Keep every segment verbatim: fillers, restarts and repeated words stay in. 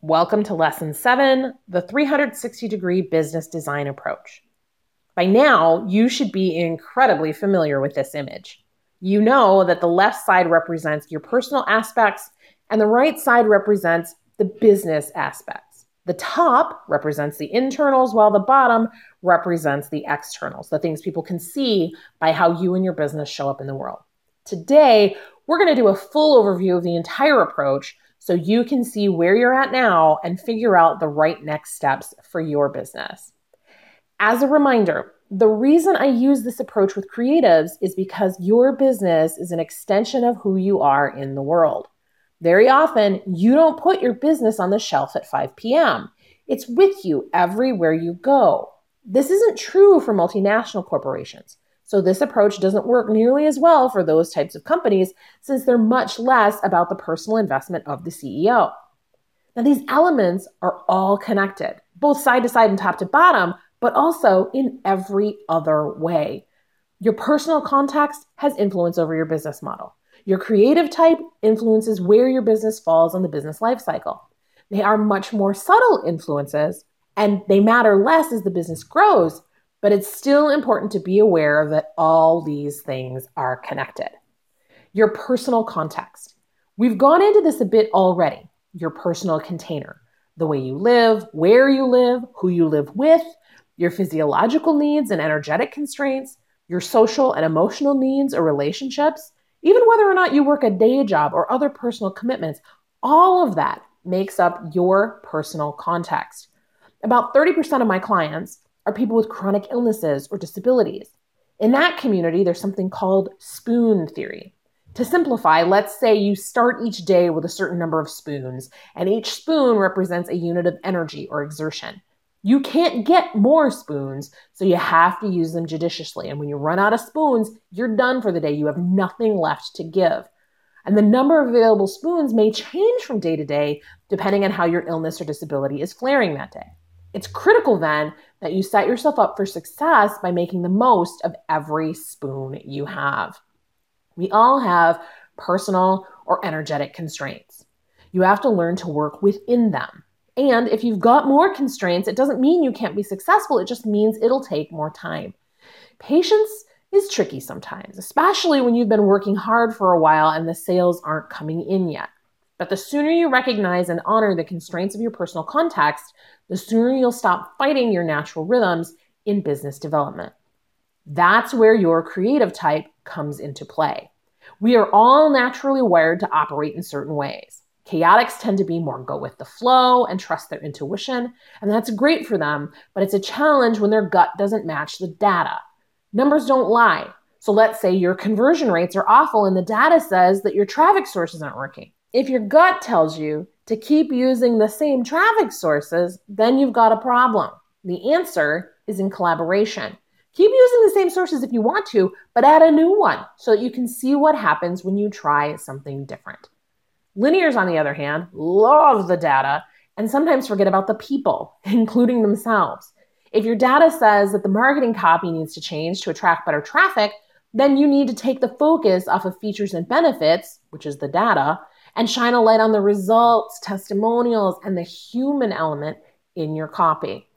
Welcome to Lesson seven, the three hundred sixty degree Business Design Approach. By now, you should be incredibly familiar with this image. You know that the left side represents your personal aspects and the right side represents the business aspects. The top represents the internals while the bottom represents the externals, the things people can see by how you and your business show up in the world. Today, we're going to do a full overview of the entire approach so you can see where you're at now and figure out the right next steps for your business. As a reminder, the reason I use this approach with creatives is because your business is an extension of who you are in the world. Very often, you don't put your business on the shelf at five p.m. It's with you everywhere you go. This isn't true for multinational corporations. So this approach doesn't work nearly as well for those types of companies since they're much less about the personal investment of the C E O. Now, these elements are all connected, both side to side and top to bottom, but also in every other way. Your personal context has influence over your business model. Your creative type influences where your business falls on the business life cycle. They are much more subtle influences, and they matter less as the business grows, but it's still important to be aware that all these things are connected. Your personal context. We've gone into this a bit already. Your personal container, the way you live, where you live, who you live with, your physiological needs and energetic constraints, your social and emotional needs or relationships, even whether or not you work a day job or other personal commitments, all of that makes up your personal context. About thirty percent of my clients are people with chronic illnesses or disabilities. In that community, there's something called spoon theory. To simplify, let's say you start each day with a certain number of spoons, and each spoon represents a unit of energy or exertion. You can't get more spoons, so you have to use them judiciously. And when you run out of spoons, you're done for the day. You have nothing left to give. And the number of available spoons may change from day to day, depending on how your illness or disability is flaring that day. It's critical then that you set yourself up for success by making the most of every spoon you have. We all have personal or energetic constraints. You have to learn to work within them. And if you've got more constraints, it doesn't mean you can't be successful. It just means it'll take more time. Patience is tricky sometimes, especially when you've been working hard for a while and the sales aren't coming in yet. But the sooner you recognize and honor the constraints of your personal context, the sooner you'll stop fighting your natural rhythms in business development. That's where your creative type comes into play. We are all naturally wired to operate in certain ways. Chaotics tend to be more go with the flow and trust their intuition, and that's great for them, but it's a challenge when their gut doesn't match the data. Numbers don't lie. So let's say your conversion rates are awful and the data says that your traffic sources aren't working. If your gut tells you to keep using the same traffic sources, then you've got a problem. The answer is in collaboration. Keep using the same sources if you want to, but add a new one so that you can see what happens when you try something different. Linears, on the other hand, love the data and sometimes forget about the people, including themselves. If your data says that the marketing copy needs to change to attract better traffic, then you need to take the focus off of features and benefits, which is the data, and shine a light on the results, testimonials, and the human element in your copy.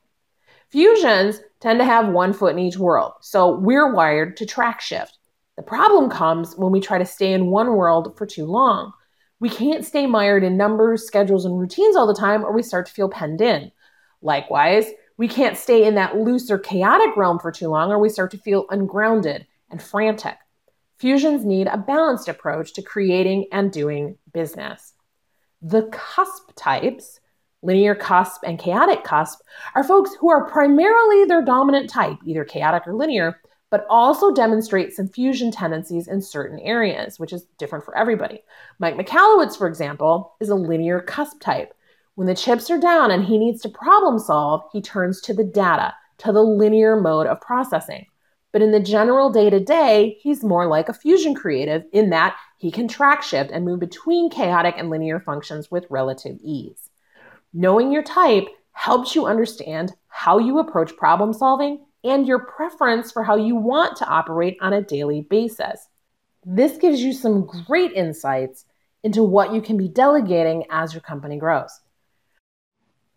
Fusions tend to have one foot in each world, so we're wired to track shift. The problem comes when we try to stay in one world for too long. We can't stay mired in numbers, schedules, and routines all the time, or we start to feel penned in. Likewise, we can't stay in that loose or chaotic realm for too long, or we start to feel ungrounded and frantic. Fusions need a balanced approach to creating and doing business. The cusp types, linear cusp and chaotic cusp, are folks who are primarily their dominant type, either chaotic or linear, but also demonstrate some fusion tendencies in certain areas, which is different for everybody. Mike Michalowicz, for example, is a linear cusp type. When the chips are down and he needs to problem solve, he turns to the data, to the linear mode of processing. But in the general day-to-day, he's more like a fusion creative in that he can track shift and move between chaotic and linear functions with relative ease. Knowing your type helps you understand how you approach problem solving and your preference for how you want to operate on a daily basis. This gives you some great insights into what you can be delegating as your company grows.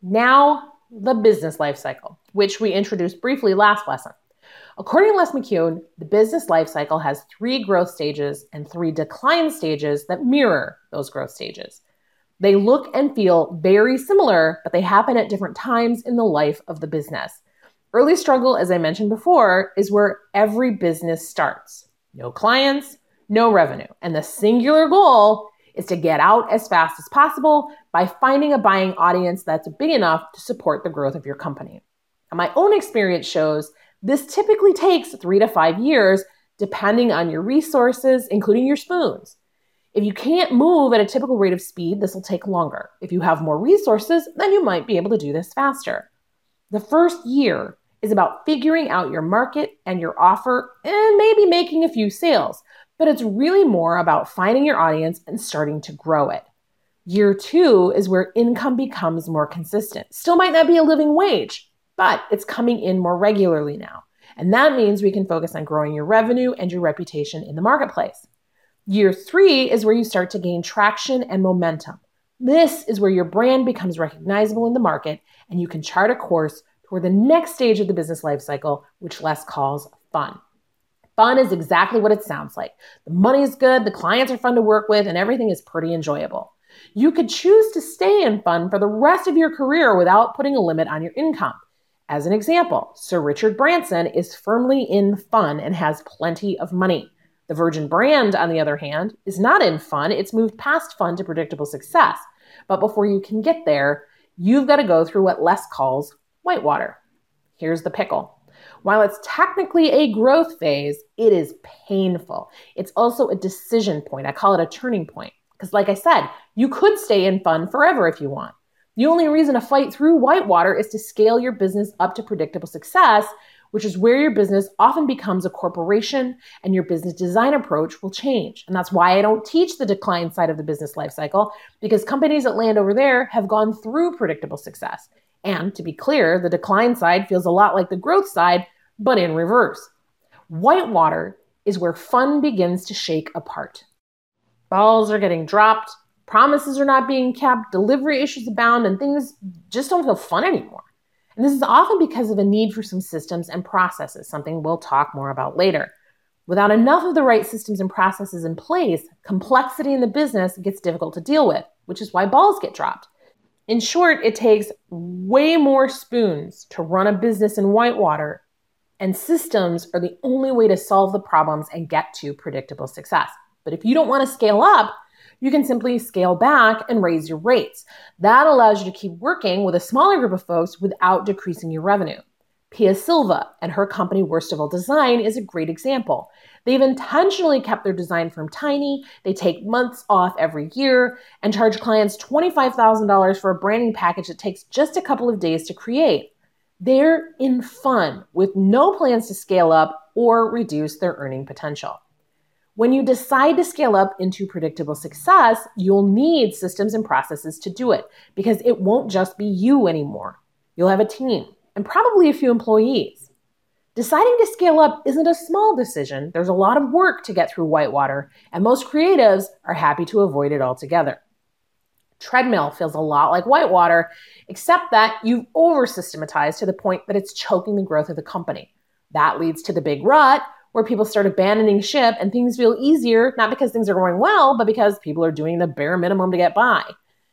Now, the business life cycle, which we introduced briefly last lesson. According to Les McCune, the business life cycle has three growth stages and three decline stages that mirror those growth stages. They look and feel very similar, but they happen at different times in the life of the business. Early struggle, as I mentioned before, is where every business starts. No clients, no revenue. And the singular goal is to get out as fast as possible by finding a buying audience that's big enough to support the growth of your company. And my own experience shows this typically takes three to five years, depending on your resources, including your spoons. If you can't move at a typical rate of speed, this will take longer. If you have more resources, then you might be able to do this faster. The first year is about figuring out your market and your offer and maybe making a few sales, but it's really more about finding your audience and starting to grow it. Year two is where income becomes more consistent. Still might not be a living wage, but it's coming in more regularly now. And that means we can focus on growing your revenue and your reputation in the marketplace. Year three is where you start to gain traction and momentum. This is where your brand becomes recognizable in the market and you can chart a course toward the next stage of the business life cycle, which Les calls fun. Fun is exactly what it sounds like. The money is good, the clients are fun to work with, and everything is pretty enjoyable. You could choose to stay in fun for the rest of your career without putting a limit on your income. As an example, Sir Richard Branson is firmly in fun and has plenty of money. The Virgin brand, on the other hand, is not in fun. It's moved past fun to predictable success. But before you can get there, you've got to go through what Les calls whitewater. Here's the pickle. While it's technically a growth phase, it is painful. It's also a decision point. I call it a turning point. Because like I said, you could stay in fun forever if you want. The only reason to fight through whitewater is to scale your business up to predictable success, which is where your business often becomes a corporation and your business design approach will change. And that's why I don't teach the decline side of the business life cycle, because companies that land over there have gone through predictable success. And to be clear, the decline side feels a lot like the growth side, but in reverse. Whitewater is where fun begins to shake apart. Balls are getting dropped, promises are not being kept, delivery issues abound, and things just don't feel fun anymore. And this is often because of a need for some systems and processes, something we'll talk more about later. Without enough of the right systems and processes in place, complexity in the business gets difficult to deal with, which is why balls get dropped. In short, it takes way more spoons to run a business in whitewater, and systems are the only way to solve the problems and get to predictable success. But if you don't want to scale up, you can simply scale back and raise your rates. That allows you to keep working with a smaller group of folks without decreasing your revenue. Pia Silva and her company Worstival Design is a great example. They've intentionally kept their design firm tiny. They take months off every year and charge clients twenty-five thousand dollars for a branding package that takes just a couple of days to create. They're in fun with no plans to scale up or reduce their earning potential. When you decide to scale up into predictable success, you'll need systems and processes to do it because it won't just be you anymore. You'll have a team and probably a few employees. Deciding to scale up isn't a small decision. There's a lot of work to get through whitewater, and most creatives are happy to avoid it altogether. Treadmill feels a lot like whitewater, except that you've over-systematized to the point that it's choking the growth of the company. That leads to the big rut, where people start abandoning ship and things feel easier, not because things are going well, but because people are doing the bare minimum to get by.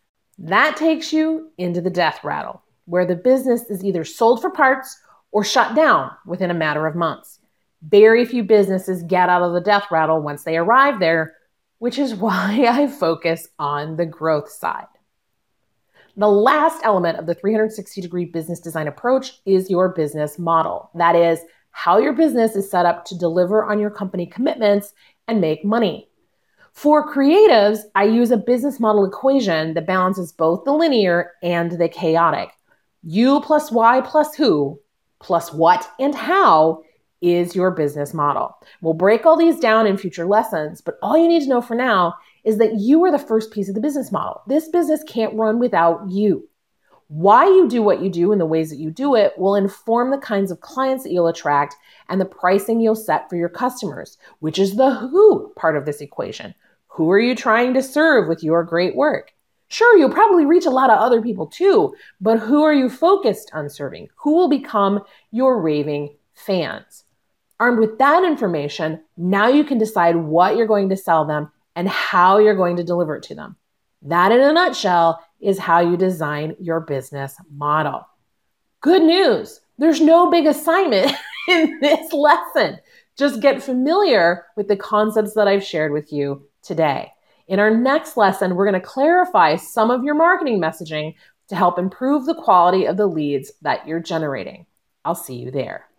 That takes you into the death rattle, where the business is either sold for parts or shut down within a matter of months. Very few businesses get out of the death rattle once they arrive there, which is why I focus on the growth side. The last element of the three sixty degree business design approach is your business model. That is, how your business is set up to deliver on your company commitments and make money. For creatives, I use a business model equation that balances both the linear and the chaotic. You plus Y plus who plus what and how is your business model. We'll break all these down in future lessons, but all you need to know for now is that you are the first piece of the business model. This business can't run without you. Why you do what you do and the ways that you do it will inform the kinds of clients that you'll attract and the pricing you'll set for your customers, which is the who part of this equation. Who are you trying to serve with your great work? Sure, you'll probably reach a lot of other people too, but who are you focused on serving? Who will become your raving fans? Armed with that information, now you can decide what you're going to sell them and how you're going to deliver it to them. That, in a nutshell, is how you design your business model. Good news, there's no big assignment in this lesson. Just get familiar with the concepts that I've shared with you today. In our next lesson, we're going to clarify some of your marketing messaging to help improve the quality of the leads that you're generating. I'll see you there.